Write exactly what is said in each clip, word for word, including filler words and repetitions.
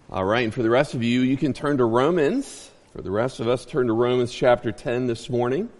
All right, and for the rest of you, you can turn to Romans. For the rest of us, turn to Romans chapter ten this morning.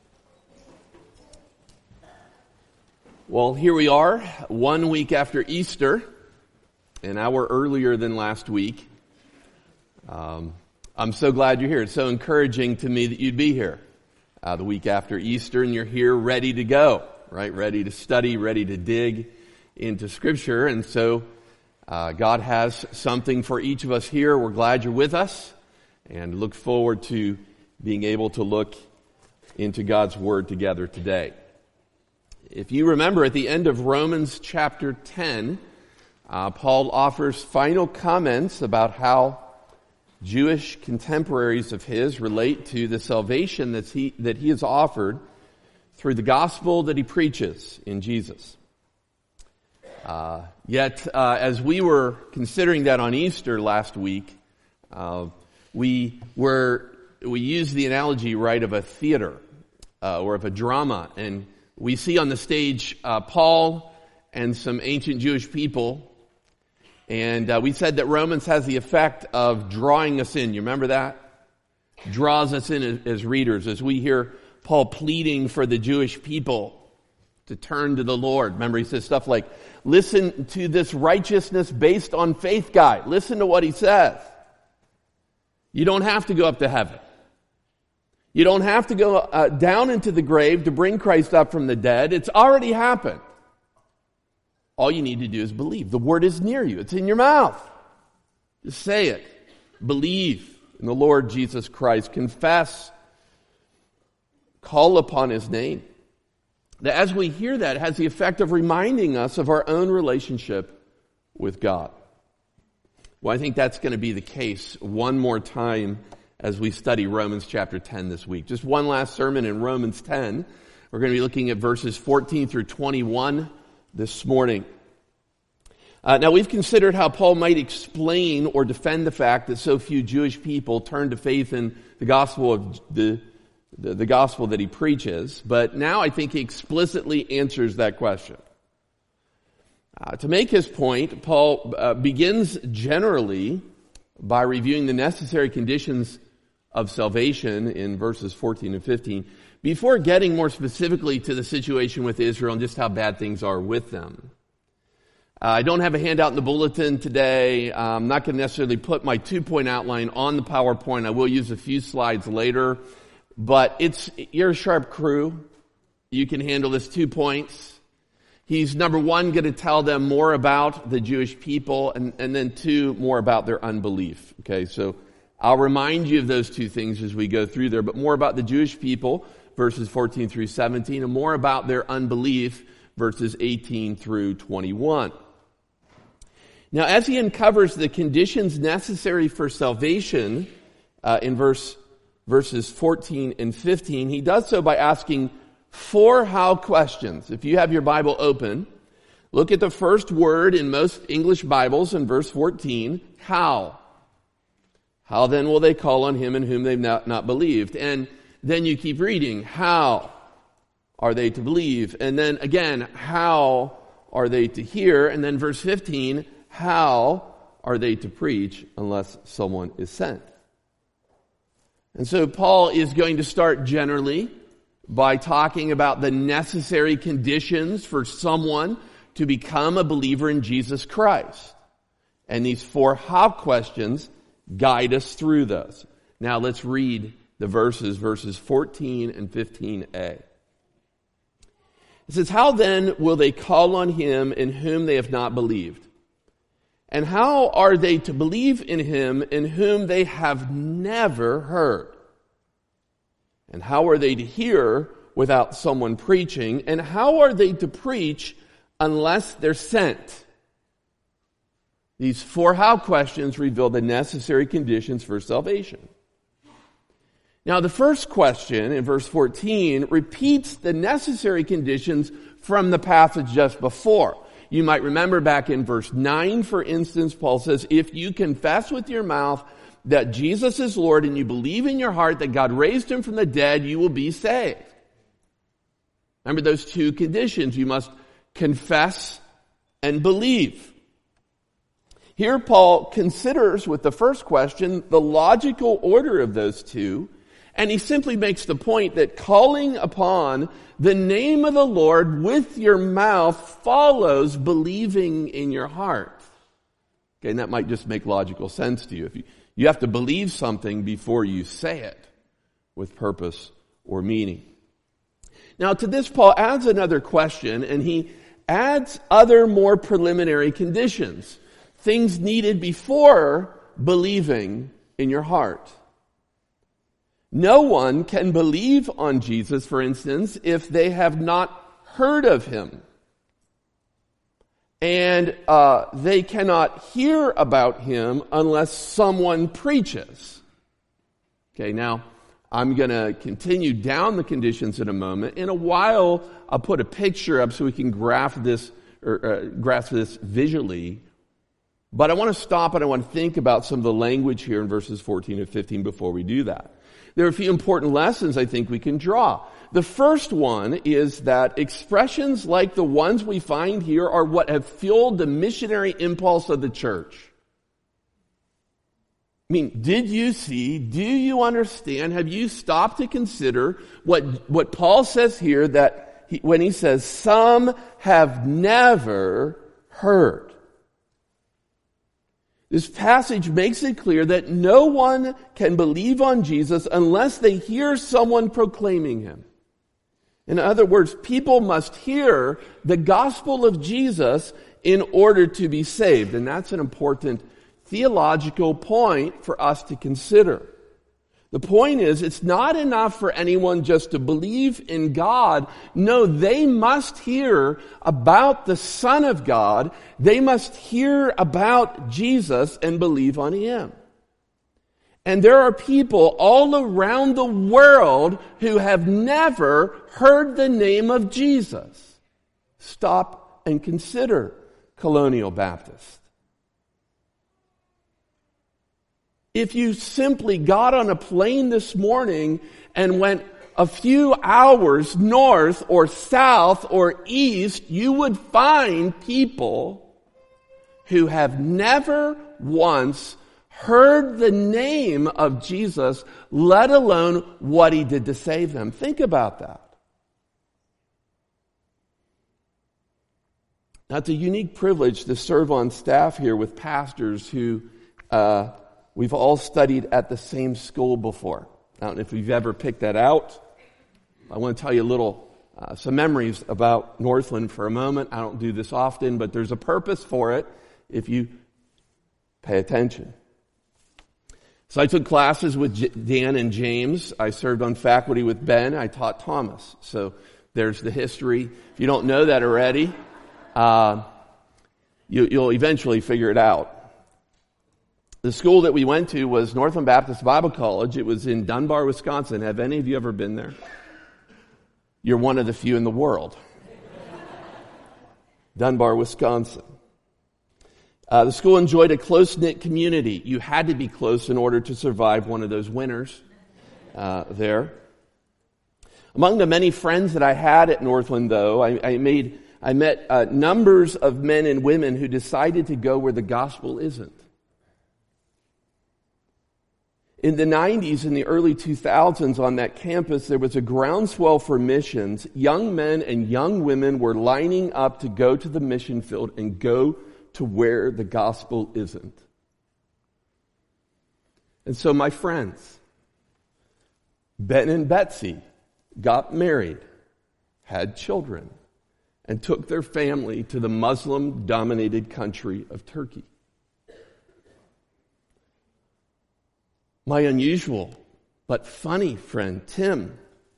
Well, here we are, one week after Easter, an hour earlier than last week. Um, I'm so glad you're here. It's so encouraging to me that you'd be here uh, the week after Easter, and you're here ready to go, right? Ready to study, ready to dig into Scripture, and so Uh, God has something for each of us here. We're glad you're with us and look forward to being able to look into God's Word together today. If you remember, at the end of Romans chapter ten, uh, Paul offers final comments about how Jewish contemporaries of his relate to the salvation that he, that he has offered through the gospel that he preaches in Jesus. Uh, yet, uh, as we were considering that on Easter last week, uh, we were, we used the analogy, right, of a theater, uh, or of a drama. And we see on the stage, uh, Paul and some ancient Jewish people. And, uh, we said that Romans has the effect of drawing us in. You remember that? Draws us in as, as readers, as we hear Paul pleading for the Jewish people to turn to the Lord. Remember, he says stuff like, listen to this righteousness based on faith guy. Listen to what he says. You don't have to go up to heaven. You don't have to go uh, down into the grave to bring Christ up from the dead. It's already happened. All you need to do is believe. The word is near you. It's in your mouth. Just say it. Believe in the Lord Jesus Christ. Confess. Call upon his name. That as we hear that, it has the effect of reminding us of our own relationship with God. Well, I think that's going to be the case one more time as we study Romans chapter ten this week. Just one last sermon in Romans ten. We're going to be looking at verses fourteen through twenty-one this morning. Uh, now, we've considered how Paul might explain or defend the fact that so few Jewish people turn to faith in the gospel of the The, the gospel that he preaches, but now I think he explicitly answers that question. Uh, to make his point, Paul uh, begins generally by reviewing the necessary conditions of salvation in verses fourteen and fifteen, before getting more specifically to the situation with Israel and just how bad things are with them. Uh, I don't have a handout in the bulletin today. I'm not going to necessarily put my two-point outline on the PowerPoint. I will use a few slides later. But it's, you're a sharp crew. You can handle this two points. He's, number one, going to tell them more about the Jewish people, and, and then two, more about their unbelief. Okay, so I'll remind you of those two things as we go through there, but more about the Jewish people, verses fourteen through seventeen, and more about their unbelief, verses eighteen through twenty-one. Now, as he uncovers the conditions necessary for salvation, uh, in verse verses fourteen and fifteen, he does so by asking four how questions. If you have your Bible open, look at the first word in most English Bibles in verse fourteen, how. How then will they call on him in whom they've not, not believed? And then you keep reading, how are they to believe? And then again, how are they to hear? And then verse fifteen, how are they to preach unless someone is sent? And so Paul is going to start generally by talking about the necessary conditions for someone to become a believer in Jesus Christ. And these four how questions guide us through those. Now let's read the verses, verses fourteen and fifteen a. It says, how then will they call on him in whom they have not believed? And how are they to believe in him in whom they have never heard? And how are they to hear without someone preaching? And how are they to preach unless they're sent? These four how questions reveal the necessary conditions for salvation. Now, the first question in verse fourteen repeats the necessary conditions from the passage just before. You might remember back in verse nine, for instance, Paul says, if you confess with your mouth that Jesus is Lord and you believe in your heart that God raised him from the dead, you will be saved. Remember those two conditions. You must confess and believe. Here Paul considers with the first question the logical order of those two, and he simply makes the point that calling upon the name of the Lord with your mouth follows believing in your heart. Okay, and that might just make logical sense to you. If you, you have to believe something before you say it with purpose or meaning. Now to this Paul adds another question, and he adds other more preliminary conditions. Things needed before believing in your heart. No one can believe on Jesus, for instance, if they have not heard of him. And uh, they cannot hear about him unless someone preaches. Okay, now I'm going to continue down the conditions in a moment. In a while, I'll put a picture up so we can graph this or uh, grasp this visually. But I want to stop and I want to think about some of the language here in verses fourteen and fifteen before we do that. There are a few important lessons I think we can draw. The first one is that expressions like the ones we find here are what have fueled the missionary impulse of the church. I mean, did you see, do you understand, have you stopped to consider what, what Paul says here that he, when he says, some have never heard? This passage makes it clear that no one can believe on Jesus unless they hear someone proclaiming him. In other words, people must hear the gospel of Jesus in order to be saved. And that's an important theological point for us to consider. The point is, it's not enough for anyone just to believe in God. No, they must hear about the Son of God. They must hear about Jesus and believe on him. And there are people all around the world who have never heard the name of Jesus. Stop and consider, Colonial Baptist. If you simply got on a plane this morning and went a few hours north or south or east, you would find people who have never once heard the name of Jesus, let alone what he did to save them. Think about that. Now, it's a unique privilege to serve on staff here with pastors who uh, we've all studied at the same school before. I don't know if you've ever picked that out. I want to tell you a little, uh, some memories about Northland for a moment. I don't do this often, but there's a purpose for it if you pay attention. So I took classes with J- Dan and James. I served on faculty with Ben. I taught Thomas. So there's the history. If you don't know that already, uh, you, you'll eventually figure it out. The school that we went to was Northland Baptist Bible College. It was in Dunbar, Wisconsin. Have any of you ever been there? You're one of the few in the world. Dunbar, Wisconsin. Uh, the school enjoyed a close-knit community. You had to be close in order to survive one of those winters uh, there. Among the many friends that I had at Northland, though, I, I made I met uh, numbers of men and women who decided to go where the gospel isn't. In the nineties and the early two thousands on that campus, there was a groundswell for missions. Young men and young women were lining up to go to the mission field and go to where the gospel isn't. And so my friends, Ben and Betsy, got married, had children, and took their family to the Muslim-dominated country of Turkey. My unusual but funny friend, Tim,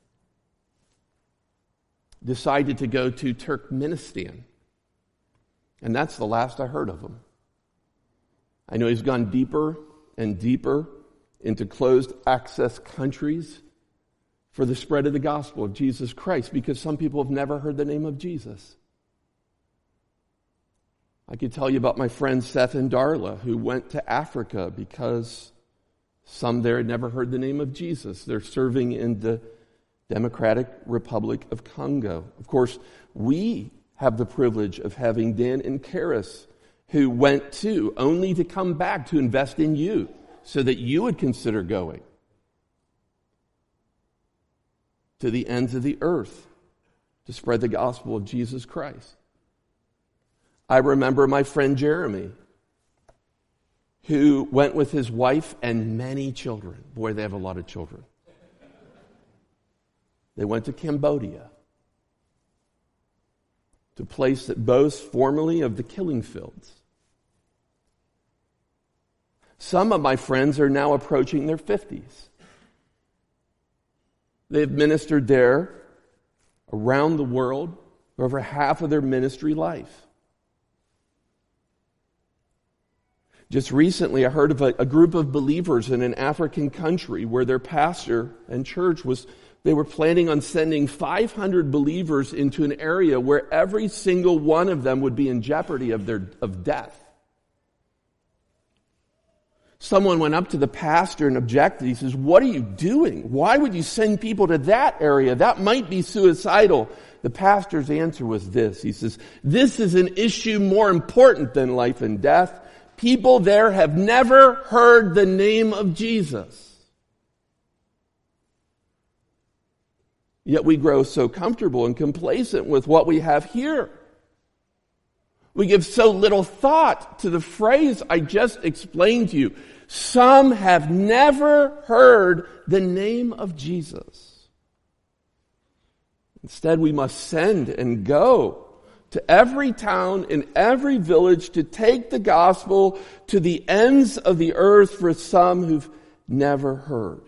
decided to go to Turkmenistan. And that's the last I heard of him. I know he's gone deeper and deeper into closed access countries for the spread of the gospel of Jesus Christ, because some people have never heard the name of Jesus. I could tell you about my friends Seth and Darla, who went to Africa because some there had never heard the name of Jesus. They're serving in the Democratic Republic of Congo. Of course, we have the privilege of having Dan and Karis who went too, only to come back to invest in you so that you would consider going to the ends of the earth to spread the gospel of Jesus Christ. I remember my friend Jeremy, who went with his wife and many children. Boy, they have a lot of children. They went to Cambodia, to a place that boasts formerly of the killing fields. Some of my friends are now approaching their fifties. They've ministered there around the world for over half of their ministry life. Just recently, I heard of a, a group of believers in an African country where their pastor and church was, they were planning on sending five hundred believers into an area where every single one of them would be in jeopardy of their of death. Someone went up to the pastor and objected. He says, "What are you doing? Why would you send people to that area? That might be suicidal." The pastor's answer was this. He says, "This is an issue more important than life and death. People there have never heard the name of Jesus." Yet we grow so comfortable and complacent with what we have here. We give so little thought to the phrase I just explained to you. Some have never heard the name of Jesus. Instead, we must send and go to every town and every village to take the gospel to the ends of the earth for some who've never heard.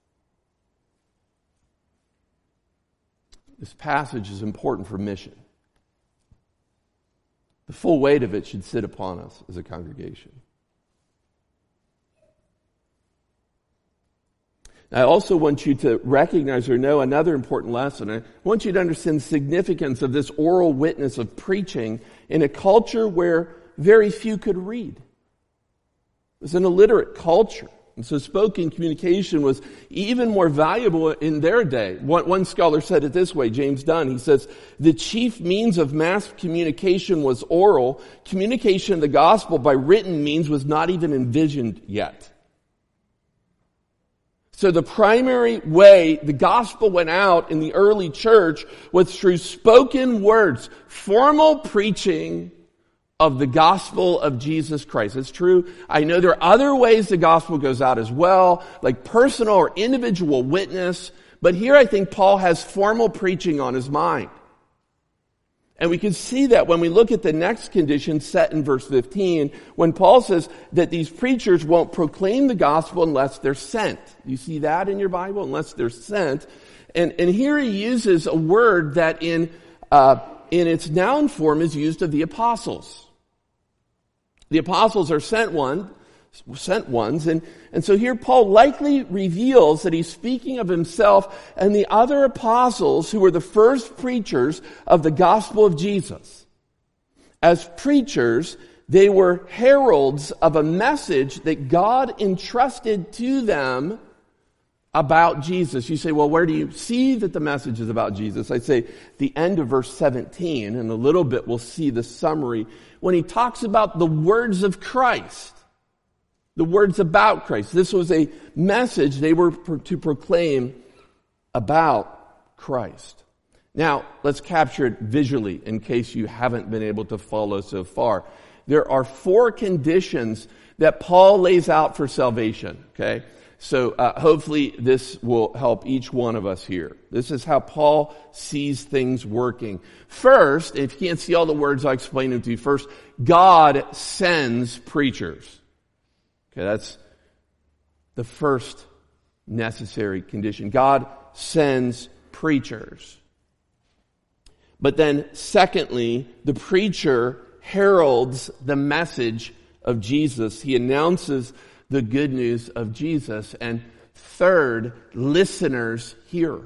This passage is important for mission. The full weight of it should sit upon us as a congregation. I also want you to recognize or know another important lesson. I want you to understand the significance of this oral witness of preaching in a culture where very few could read. It was an illiterate culture. And so spoken communication was even more valuable in their day. One, one scholar said it this way, James Dunn. He says, "The chief means of mass communication was oral. Communication of the gospel by written means was not even envisioned yet." So the primary way the gospel went out in the early church was through spoken words, formal preaching of the gospel of Jesus Christ. It's true. I know there are other ways the gospel goes out as well, like personal or individual witness. But here I think Paul has formal preaching on his mind. And we can see that when we look at the next condition set in verse fifteen, when Paul says that these preachers won't proclaim the gospel unless they're sent. You see that in your Bible? Unless they're sent. And, and here he uses a word that in, uh, in its noun form is used of the apostles. The apostles are sent one, sent ones, and, and so here Paul likely reveals that he's speaking of himself and the other apostles who were the first preachers of the gospel of Jesus. As preachers, they were heralds of a message that God entrusted to them about Jesus. You say, well, where do you see that the message is about Jesus? I say the end of verse seventeen, and a little bit we'll see the summary when he talks about the words of Christ. The words about Christ. This was a message they were to proclaim about Christ. Now, let's capture it visually in case you haven't been able to follow so far. There are four conditions that Paul lays out for salvation, okay? So uh, hopefully this will help each one of us here. This is how Paul sees things working. First, if you can't see all the words, I'll explain them to you. First, God sends preachers. Okay, that's the first necessary condition. God sends preachers. But then secondly, the preacher heralds the message of Jesus. He announces the good news of Jesus. And third, listeners hear.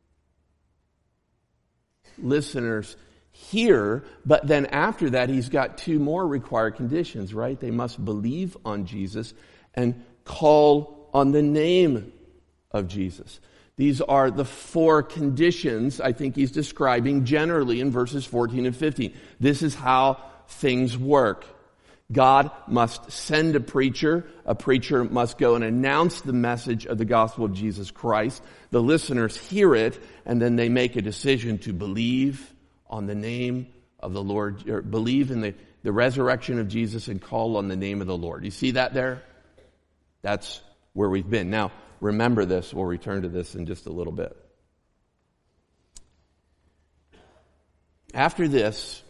Listeners hear, but then after that, he's got two more required conditions, right? They must believe on Jesus and call on the name of Jesus. These are the four conditions I think he's describing generally in verses fourteen and fifteen. This is how things work. God must send a preacher. A preacher must go and announce the message of the gospel of Jesus Christ. The listeners hear it, and then they make a decision to believe on the name of the Lord, or believe in the, the resurrection of Jesus and call on the name of the Lord. You see that there? That's where we've been. Now, remember this. We'll return to this in just a little bit. After this,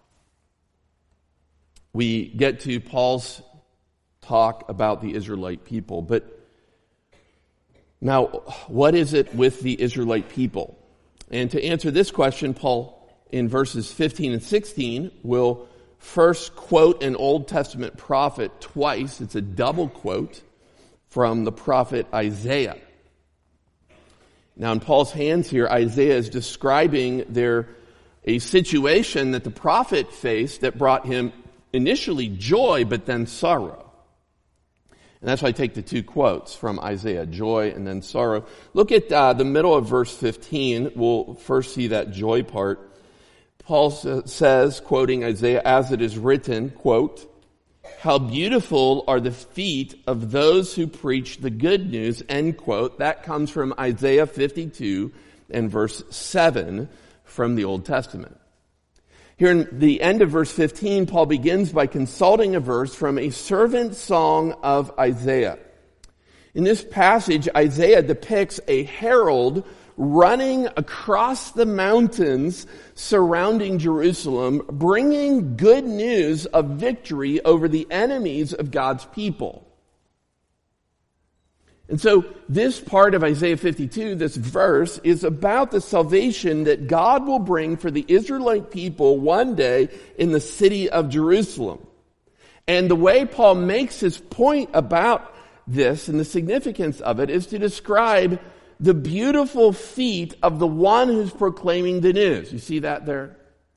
we get to Paul's talk about the Israelite people. But now, what is it with the Israelite people? And to answer this question, Paul, in verses fifteen and sixteen, will first quote an Old Testament prophet twice. It's a double quote from the prophet Isaiah. Now, in Paul's hands here, Isaiah is describing their a situation that the prophet faced that brought him initially joy, but then sorrow. And that's why I take the two quotes from Isaiah, joy and then sorrow. Look at uh, the middle of verse fifteen. We'll first see that joy part. Paul says, quoting Isaiah, as it is written, quote, how beautiful are the feet of those who preach the good news, end quote. That comes from Isaiah fifty-two and verse seven from the Old Testament. Here in the end of verse fifteen, Paul begins by consulting a verse from a servant song of Isaiah. In this passage, Isaiah depicts a herald running across the mountains surrounding Jerusalem, bringing good news of victory over the enemies of God's people. And so this part of Isaiah fifty-two, this verse, is about the salvation that God will bring for the Israelite people one day in the city of Jerusalem. And the way Paul makes his point about this and the significance of it is to describe the beautiful feet of the one who's proclaiming the news. You see that there?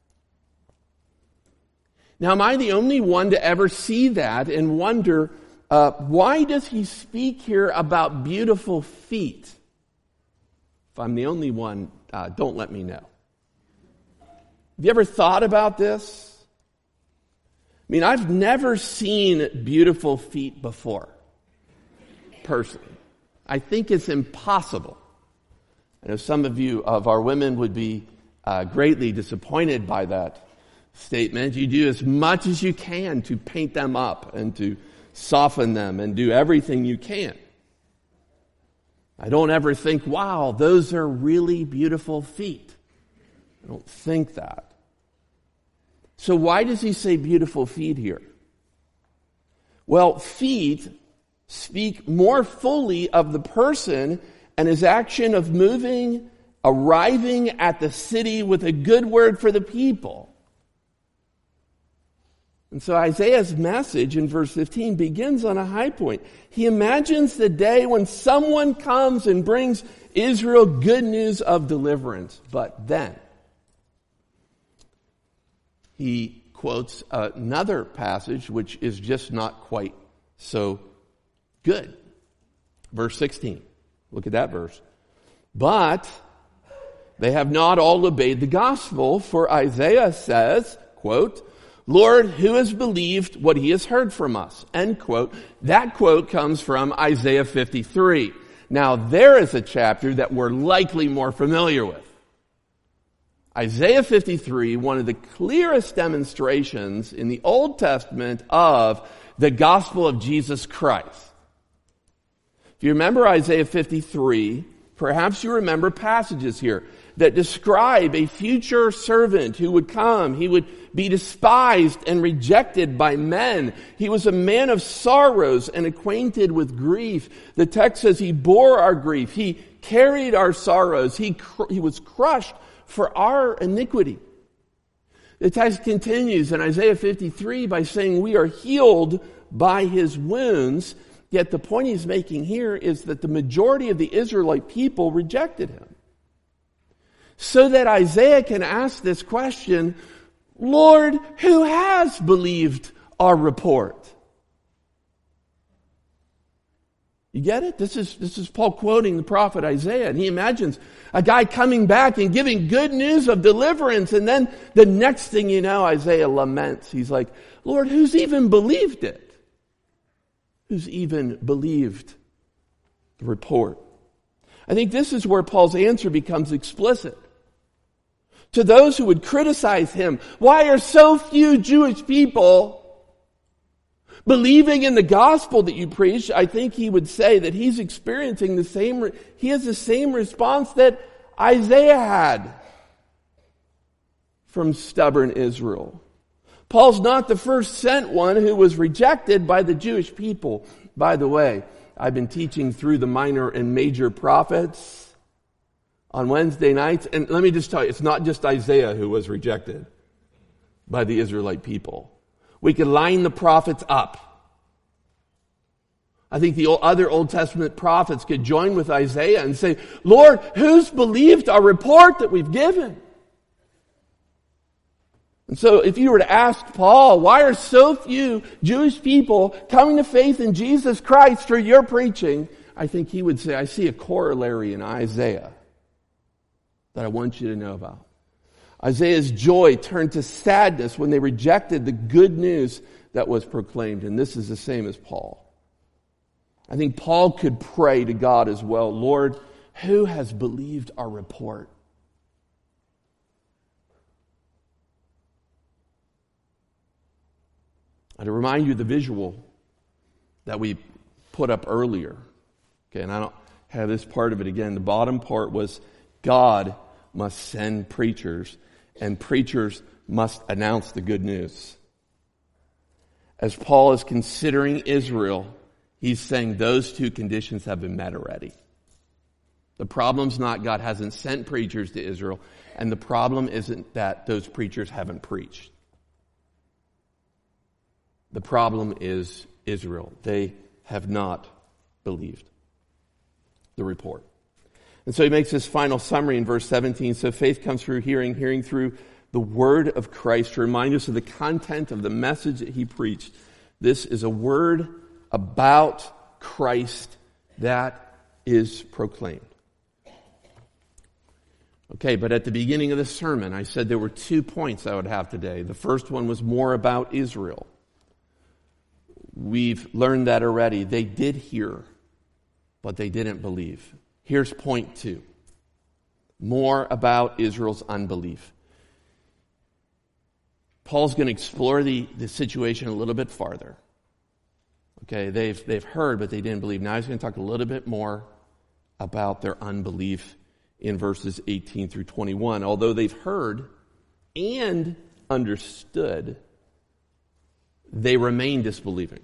Now, am I the only one to ever see that and wonder, Uh, why does he speak here about beautiful feet? If I'm the only one, uh, don't let me know. Have you ever thought about this? I mean, I've never seen beautiful feet before, personally. I think it's impossible. I know some of you, of our women, would be uh, greatly disappointed by that statement. You do as much as you can to paint them up and to soften them and do everything you can. I don't ever think, wow, those are really beautiful feet. I don't think that. So why does he say beautiful feet here? Well, feet speak more fully of the person and his action of moving, arriving at the city with a good word for the people. And so Isaiah's message in verse fifteen begins on a high point. He imagines the day when someone comes and brings Israel good news of deliverance. But then he quotes another passage which is just not quite so good. Verse sixteen. Look at that verse. But they have not all obeyed the gospel, for Isaiah says, quote, Lord, who has believed what he has heard from us? End quote. That quote comes from Isaiah fifty-three. Now, there is a chapter that we're likely more familiar with. Isaiah fifty-three, one of the clearest demonstrations in the Old Testament of the gospel of Jesus Christ. If you remember Isaiah fifty-three, perhaps you remember passages here that describe a future servant who would come. He would be despised and rejected by men. He was a man of sorrows and acquainted with grief. The text says he bore our grief. He carried our sorrows. He, cr- he was crushed for our iniquity. The text continues in Isaiah fifty-three by saying we are healed by his wounds. Yet the point he's making here is that the majority of the Israelite people rejected him. So that Isaiah can ask this question, Lord, who has believed our report? You get it? This is, this is Paul quoting the prophet Isaiah, and he imagines a guy coming back and giving good news of deliverance, and then the next thing you know, Isaiah laments. He's like, Lord, who's even believed it? Who's even believed the report? I think this is where Paul's answer becomes explicit. To those who would criticize him, why are so few Jewish people believing in the gospel that you preach? I think he would say that he's experiencing the same, he has the same response that Isaiah had from stubborn Israel. Paul's not the first sent one who was rejected by the Jewish people. By the way, I've been teaching through the minor and major prophets on Wednesday nights, and let me just tell you, it's not just Isaiah who was rejected by the Israelite people. We could line the prophets up. I think the other Old Testament prophets could join with Isaiah and say, Lord, who's believed our report that we've given? And so if you were to ask Paul, why are so few Jewish people coming to faith in Jesus Christ through your preaching? I think he would say, I see a corollary in Isaiah that I want you to know about. Isaiah's joy turned to sadness when they rejected the good news that was proclaimed. And this is the same as Paul. I think Paul could pray to God as well, Lord, who has believed our report? And to remind you of the visual that we put up earlier. Okay, and I don't have this part of it again. The bottom part was God must send preachers, and preachers must announce the good news. As Paul is considering Israel, he's saying those two conditions have been met already. The problem's not God hasn't sent preachers to Israel, and the problem isn't that those preachers haven't preached. The problem is Israel. They have not believed the report. And so he makes this final summary in verse seventeen. So faith comes through hearing, hearing through the word of Christ, to remind us of the content of the message that he preached. This is a word about Christ that is proclaimed. Okay, but at the beginning of the sermon, I said there were two points I would have today. The first one was more about Israel. We've learned that already. They did hear, but they didn't believe. Here's point two. More about Israel's unbelief. Paul's going to explore the, the situation a little bit farther. Okay, they've, they've heard, but they didn't believe. Now he's going to talk a little bit more about their unbelief in verses eighteen through twenty-one. Although they've heard and understood, they remain disbelieving.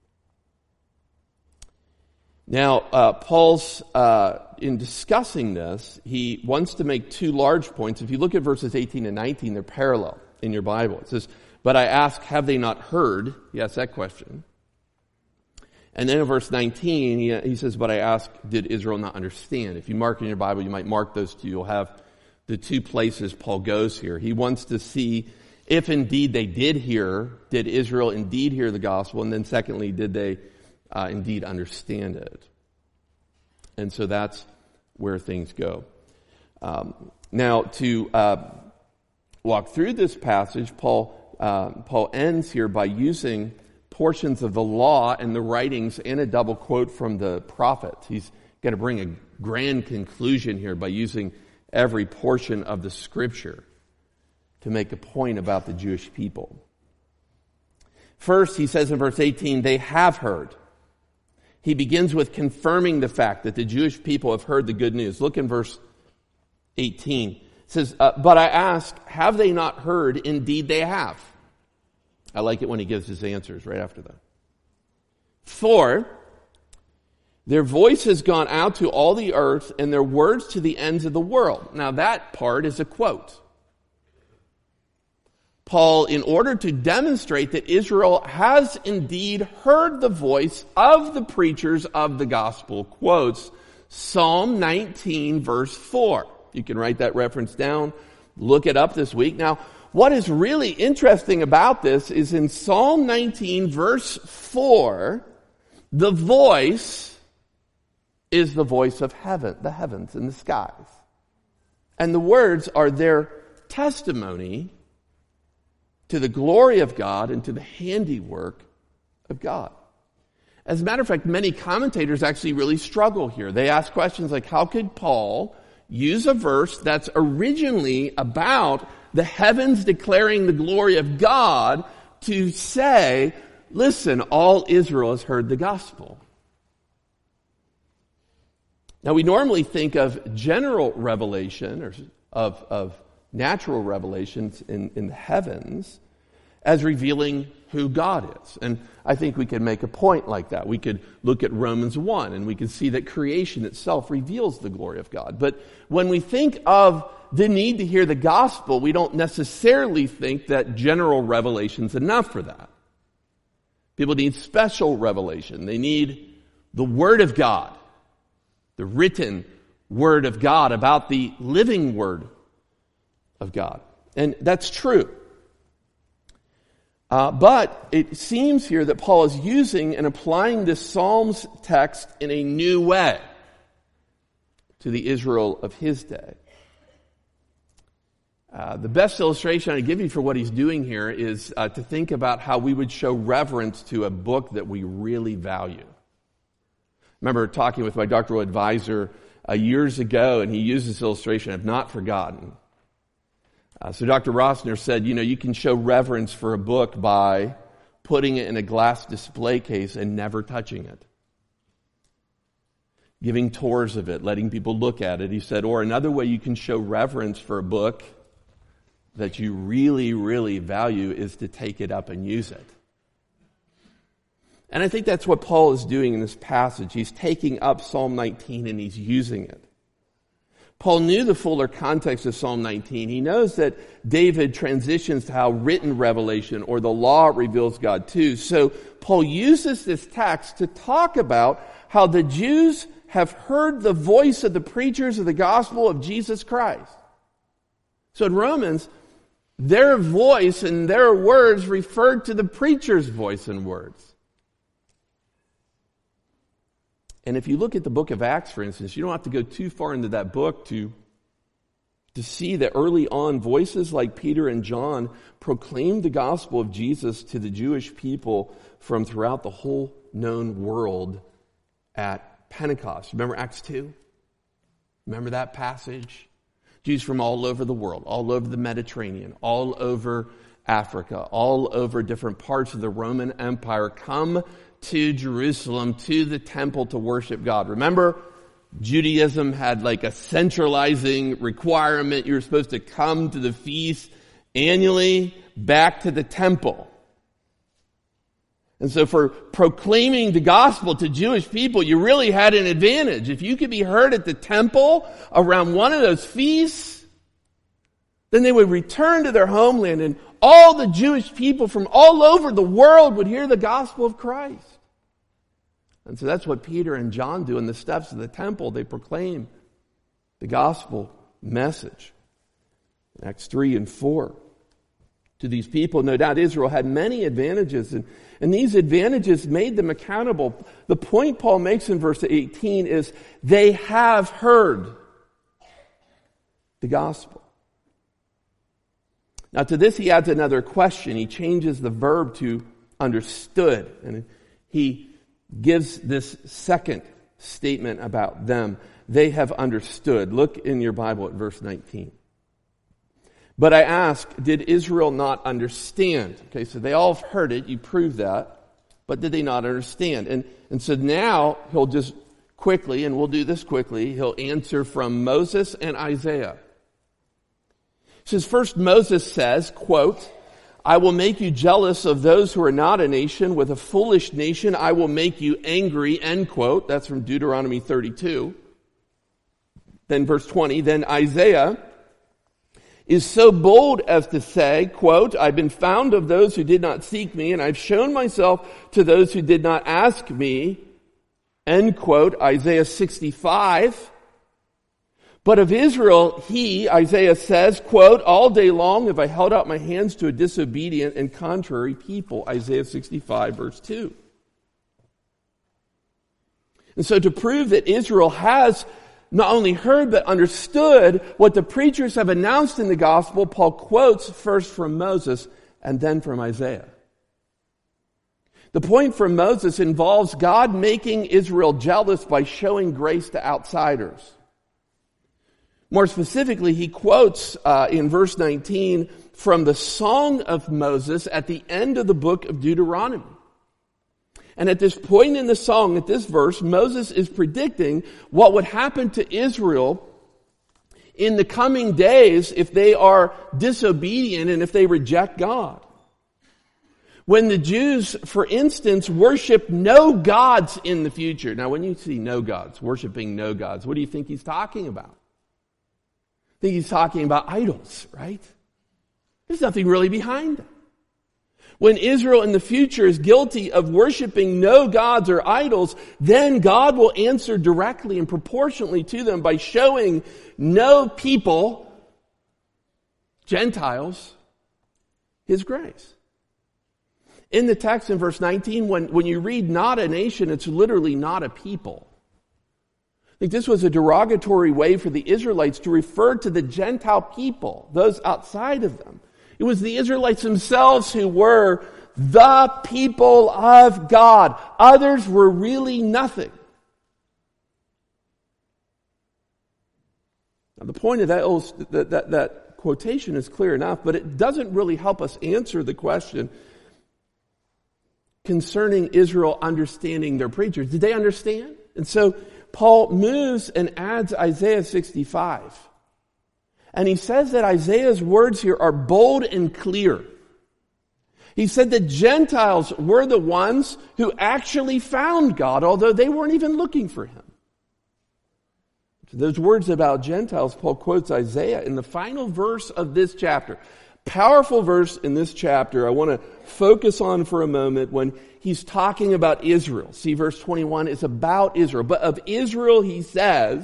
Now, uh, Paul's, uh, in discussing this, he wants to make two large points. If you look at verses eighteen and nineteen, they're parallel in your Bible. It says, but I ask, have they not heard? He asks that question. And then in verse nineteen, he, he says, but I ask, did Israel not understand? If you mark in your Bible, you might mark those two. You'll have the two places Paul goes here. He wants to see if indeed they did hear, did Israel indeed hear the gospel? And then secondly, did they uh, indeed understand it? And so that's where things go. Um, now, to uh, walk through this passage, Paul uh, Paul ends here by using portions of the law and the writings and a double quote from the prophets. He's going to bring a grand conclusion here by using every portion of the scripture to make a point about the Jewish people. First, he says in verse eighteen, they have heard. He begins with confirming the fact that the Jewish people have heard the good news. Look in verse eighteen. It says, uh, but I ask, have they not heard? Indeed they have. I like it when he gives his answers right after that. For their voice has gone out to all the earth and their words to the ends of the world. Now that part is a quote. Paul, in order to demonstrate that Israel has indeed heard the voice of the preachers of the gospel, quotes Psalm nineteen, verse four. You can write that reference down, look it up this week. Now, what is really interesting about this is in Psalm nineteen, verse four, the voice is the voice of heaven, the heavens and the skies. And the words are their testimony to the glory of God and to the handiwork of God. As a matter of fact, many commentators actually really struggle here. They ask questions like, how could Paul use a verse that's originally about the heavens declaring the glory of God to say, listen, all Israel has heard the gospel? Now, we normally think of general revelation or of, of natural revelations in, in the heavens as revealing who God is. And I think we could make a point like that. We could look at Romans one and we could see that creation itself reveals the glory of God. But when we think of the need to hear the gospel, we don't necessarily think that general revelation's enough for that. People need special revelation. They need the Word of God, the written Word of God about the living Word of God. And that's true. Uh, but it seems here that Paul is using and applying this Psalms text in a new way to the Israel of his day. Uh, the best illustration I give you for what he's doing here is uh, to think about how we would show reverence to a book that we really value. I remember talking with my doctoral advisor uh, years ago, and he used this illustration. I've not forgotten. Uh, so Doctor Rossner said, you know, you can show reverence for a book by putting it in a glass display case and never touching it. Giving tours of it, letting people look at it. He said, or another way you can show reverence for a book that you really, really value is to take it up and use it. And I think that's what Paul is doing in this passage. He's taking up Psalm nineteen and he's using it. Paul knew the fuller context of Psalm nineteen. He knows that David transitions to how written revelation or the law reveals God too. So Paul uses this text to talk about how the Jews have heard the voice of the preachers of the gospel of Jesus Christ. So in Romans, their voice and their words referred to the preacher's voice and words. And if you look at the book of Acts, for instance, you don't have to go too far into that book to, to see that early on voices like Peter and John proclaimed the gospel of Jesus to the Jewish people from throughout the whole known world at Pentecost. Remember Acts two? Remember that passage? Jews from all over the world, all over the Mediterranean, all over Africa, all over different parts of the Roman Empire come to Jerusalem, to the temple to worship God. Remember, Judaism had like a centralizing requirement. You were supposed to come to the feast annually back to the temple. And so for proclaiming the gospel to Jewish people, you really had an advantage. If you could be heard at the temple around one of those feasts, then they would return to their homeland and all the Jewish people from all over the world would hear the gospel of Christ. And so that's what Peter and John do in the steps of the temple. They proclaim the gospel message. In Acts three and four. To these people, no doubt Israel had many advantages, and, and these advantages made them accountable. The point Paul makes in verse eighteen is they have heard the gospel. Now to this he adds another question. He changes the verb to understood, and he gives this second statement about them. They have understood. Look in your Bible at verse nineteen. But I ask, did Israel not understand? Okay, so they all have heard it. You proved that. But did they not understand? And, and so now he'll just quickly, and we'll do this quickly, he'll answer from Moses and Isaiah. He says, first Moses says, quote, I will make you jealous of those who are not a nation. With a foolish nation, I will make you angry, end quote. That's from Deuteronomy thirty-two. Then verse twenty, then Isaiah is so bold as to say, quote, I've been found of those who did not seek me, and I've shown myself to those who did not ask me, end quote, Isaiah sixty-five. But of Israel, he, Isaiah says, quote, all day long have I held out my hands to a disobedient and contrary people, Isaiah sixty-five, verse two. And so to prove that Israel has not only heard but understood what the preachers have announced in the gospel, Paul quotes first from Moses and then from Isaiah. The point from Moses involves God making Israel jealous by showing grace to outsiders. More specifically, he quotes uh, in verse nineteen from the Song of Moses at the end of the book of Deuteronomy. And at this point in the song, at this verse, Moses is predicting what would happen to Israel in the coming days if they are disobedient and if they reject God. When the Jews, for instance, worship no gods in the future. Now, when you see no gods, worshiping no gods, what do you think he's talking about? I think he's talking about idols, right? There's nothing really behind it. When Israel in the future is guilty of worshiping no gods or idols, then God will answer directly and proportionately to them by showing no people, Gentiles, His grace. In the text in verse nineteen, when, when you read not a nation, it's literally not a people. I think this was a derogatory way for the Israelites to refer to the Gentile people, those outside of them. It was the Israelites themselves who were the people of God. Others were really nothing. Now, the point of that, that, that, that quotation is clear enough, but it doesn't really help us answer the question concerning Israel understanding their preachers. Did they understand? And so Paul moves and adds Isaiah sixty-five. And he says that Isaiah's words here are bold and clear. He said that Gentiles were the ones who actually found God, although they weren't even looking for Him. So those words about Gentiles, Paul quotes Isaiah in the final verse of this chapter. Powerful verse in this chapter I want to focus on for a moment when he's talking about Israel. See, verse twenty-one is about Israel. But of Israel, he says,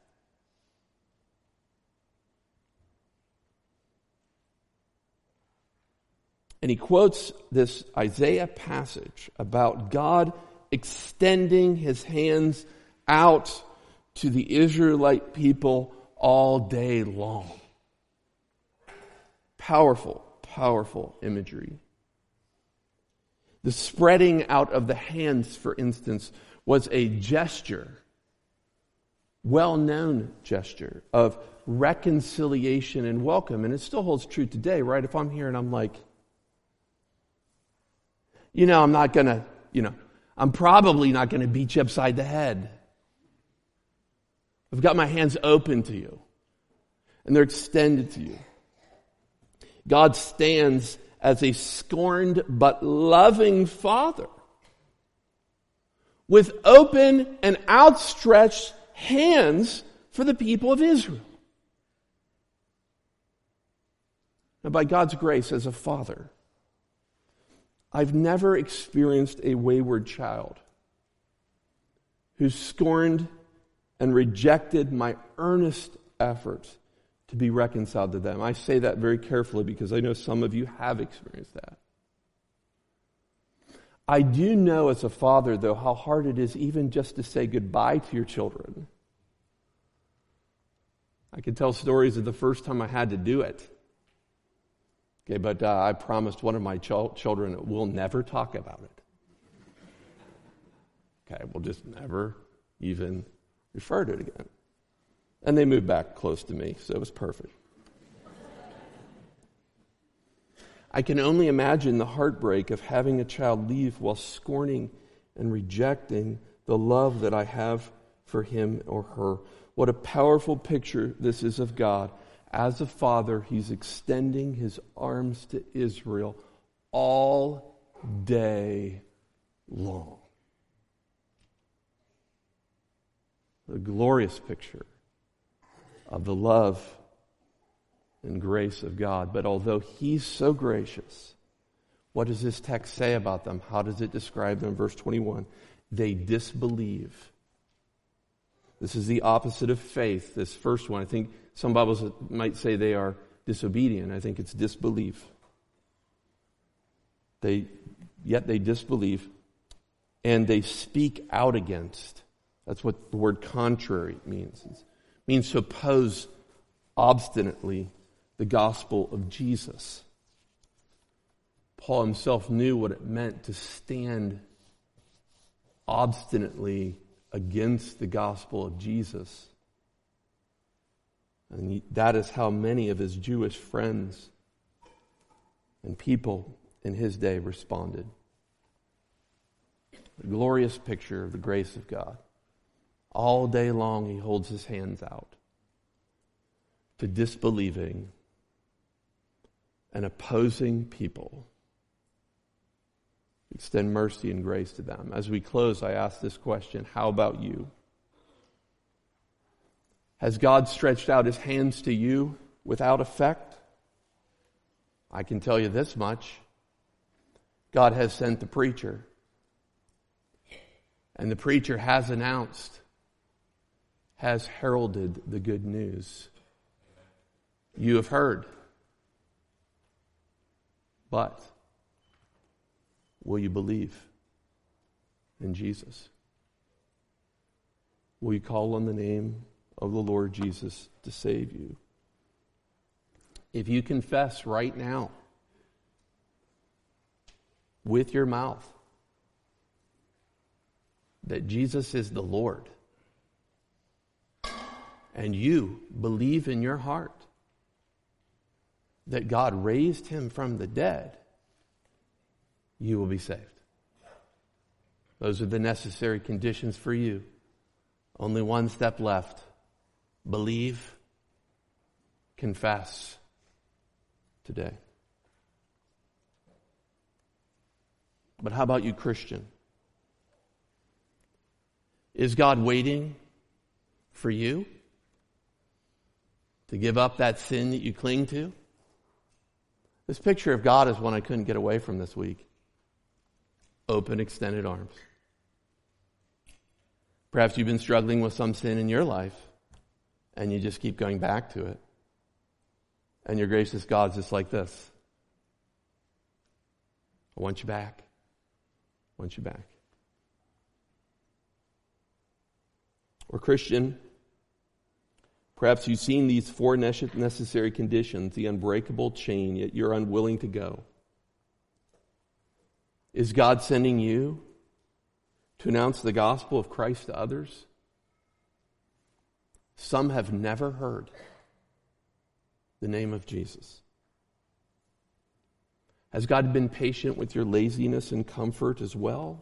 and he quotes this Isaiah passage about God extending His hands out to the Israelite people all day long. Powerful, powerful imagery. The spreading out of the hands, for instance, was a gesture, well-known gesture of reconciliation and welcome. And it still holds true today, right? If I'm here and I'm like, you know, I'm not going to, you know, I'm probably not going to beat you upside the head. I've got my hands open to you, and they're extended to you. God stands as a scorned but loving Father with open and outstretched hands for the people of Israel. Now, by God's grace as a father, I've never experienced a wayward child who scorned and rejected my earnest efforts to be reconciled to them. I say that very carefully because I know some of you have experienced that. I do know as a father, though, how hard it is even just to say goodbye to your children. I can tell stories of the first time I had to do it. Okay, but uh, I promised one of my ch- children that we'll never talk about it. Okay, we'll just never even refer to it again. And they moved back close to me, so it was perfect. I can only imagine the heartbreak of having a child leave while scorning and rejecting the love that I have for him or her. What a powerful picture this is of God. As a father, He's extending His arms to Israel all day long. A glorious picture of the love and grace of God. But although He's so gracious, what does this text say about them? How does it describe them? Verse twenty-one, they disbelieve. This is the opposite of faith, this first one. I think some Bibles might say they are disobedient. I think it's disbelief. They, yet they disbelieve, and they speak out against That's what the word contrary means. It means to oppose obstinately the gospel of Jesus. Paul himself knew what it meant to stand obstinately against the gospel of Jesus. And he, that is how many of his Jewish friends and people in his day responded. A glorious picture of the grace of God. All day long he holds his hands out to disbelieving and opposing people. Extend mercy and grace to them. As we close, I ask this question: how about you? Has God stretched out his hands to you without effect? I can tell you this much. God has sent the preacher. And the preacher has announced, has heralded the good news. You have heard. But will you believe in Jesus? Will you call on the name of the Lord Jesus to save you? If you confess right now with your mouth that Jesus is the Lord, and you believe in your heart that God raised him from the dead, you will be saved. Those are the necessary conditions for you. Only one step left. Believe, confess today. But how about you, Christian? Is God waiting for you to give up that sin that you cling to? This picture of God is one I couldn't get away from this week. Open, extended arms. Perhaps you've been struggling with some sin in your life, and you just keep going back to it. And your gracious God's just like this. I want you back. I want you back. Or Christian, perhaps you've seen these four necessary conditions, the unbreakable chain, yet you're unwilling to go. Is God sending you to announce the gospel of Christ to others? Some have never heard the name of Jesus. Has God been patient with your laziness and comfort as well?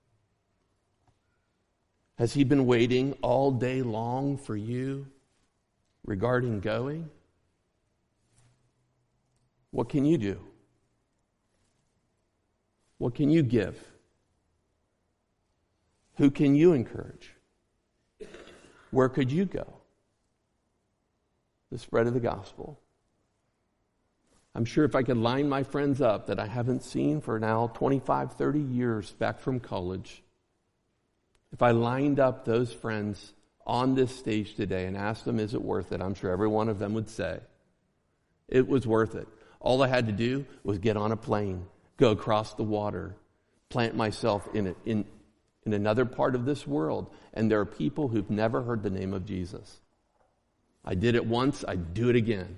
Has he been waiting all day long for you regarding going? What can you do? What can you give? Who can you encourage? Where could you go? The spread of the gospel. I'm sure if I could line my friends up that I haven't seen for now twenty-five, thirty years back from college, if I lined up those friends on this stage today and asked them, is it worth it? I'm sure every one of them would say, it was worth it. All I had to do was get on a plane, go across the water, plant myself in, a, in, in another part of this world, and there are people who've never heard the name of Jesus. I did it once, I'd do it again.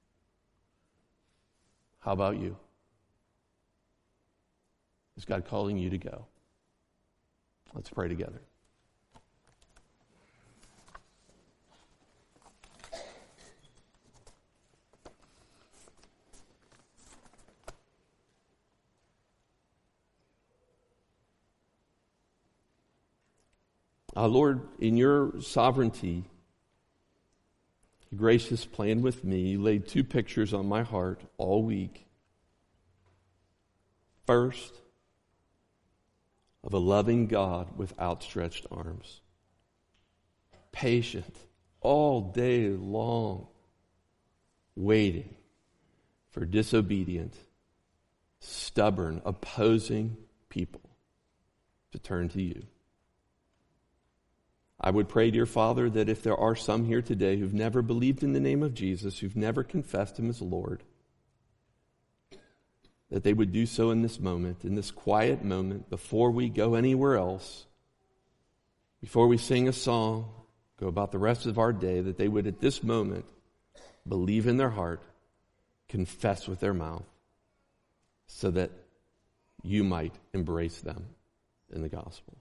How about you? Is God calling you to go? Let's pray together. Uh, Lord, in your sovereignty, your gracious plan with me, you laid two pictures on my heart all week. First, of a loving God with outstretched arms. Patient all day long, waiting for disobedient, stubborn, opposing people to turn to you. I would pray, dear Father, that if there are some here today who've never believed in the name of Jesus, who've never confessed him as Lord, that they would do so in this moment, in this quiet moment, before we go anywhere else, before we sing a song, go about the rest of our day, that they would at this moment believe in their heart, confess with their mouth, so that you might embrace them in the gospel.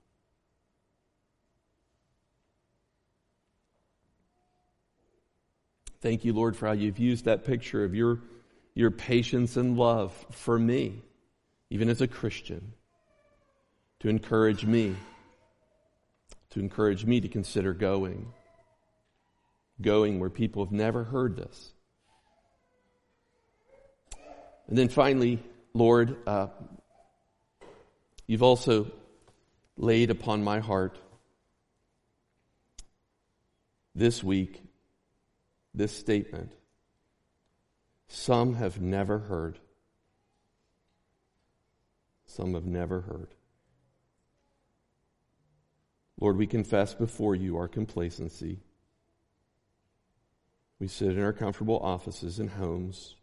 Thank you, Lord, for how you've used that picture of your, your patience and love for me, even as a Christian, to encourage me, to encourage me to consider going, going where people have never heard this. And then finally, Lord, uh, you've also laid upon my heart this week this statement: some have never heard. Some have never heard. Lord, we confess before you our complacency. We sit in our comfortable offices and homes.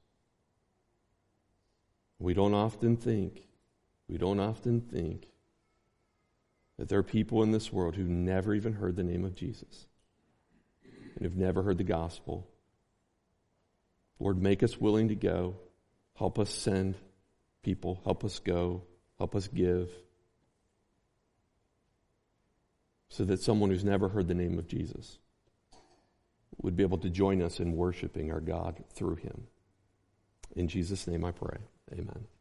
We don't often think, we don't often think that there are people in this world who never even heard the name of Jesus and have never heard the gospel. Lord, make us willing to go. Help us send people. Help us go. Help us give. So that someone who's never heard the name of Jesus would be able to join us in worshiping our God through him. In Jesus' name I pray. Amen.